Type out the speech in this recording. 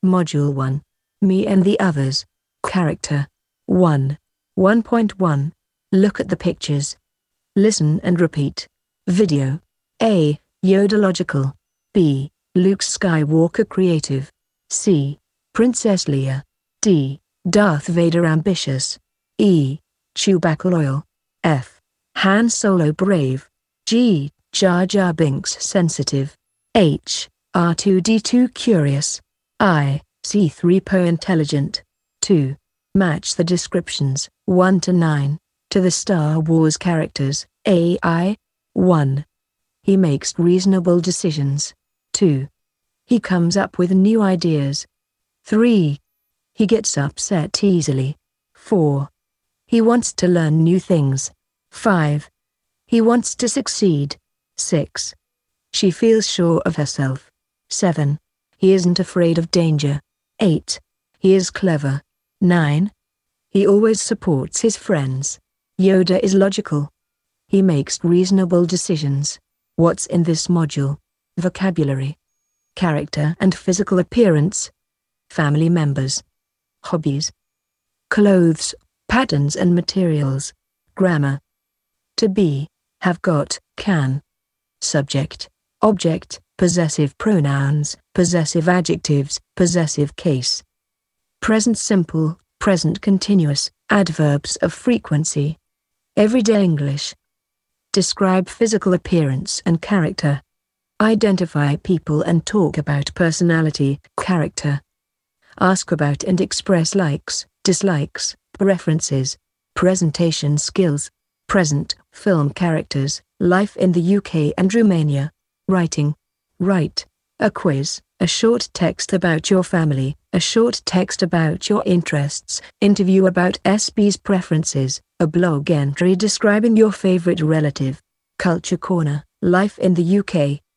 Module 1. Me and the Others. Character. 1. 1.1. Look at the pictures. Listen and repeat. Video. A. Yodalogical. B. Luke Skywalker creative. C. Princess Leia. D. Darth Vader ambitious. E. Chewbacca loyal. F. Han Solo brave. G. Jar Jar Binks sensitive. H. R2-D2 curious. I. C-3PO intelligent. 2. Match the descriptions, 1 to 9, to the Star Wars characters. AI. 1. He makes reasonable decisions. 2. He comes up with new ideas. 3. He gets upset easily. 4. He wants to learn new things. 5. He wants to succeed. 6. She feels sure of herself. 7. He isn't afraid of danger. 8. He is clever. 9. He always supports his friends. Yoda is logical. He makes reasonable decisions. What's in this module? Vocabulary. Character and physical appearance. Family members. Hobbies. Clothes, patterns and materials. Grammar. To be, have got, can. Subject, object, possessive pronouns, possessive adjectives, possessive case. Present simple, present continuous, adverbs of frequency. Everyday English. Describe physical appearance and character. Identify people and talk about personality, character. Ask about and express likes, dislikes, preferences. Presentation skills. Present, film characters, life in the UK and Romania. Writing. Write. A quiz, a short text about your family, a short text about your interests, interview about SB's preferences, a blog entry describing your favorite relative. Culture Corner, life in the UK,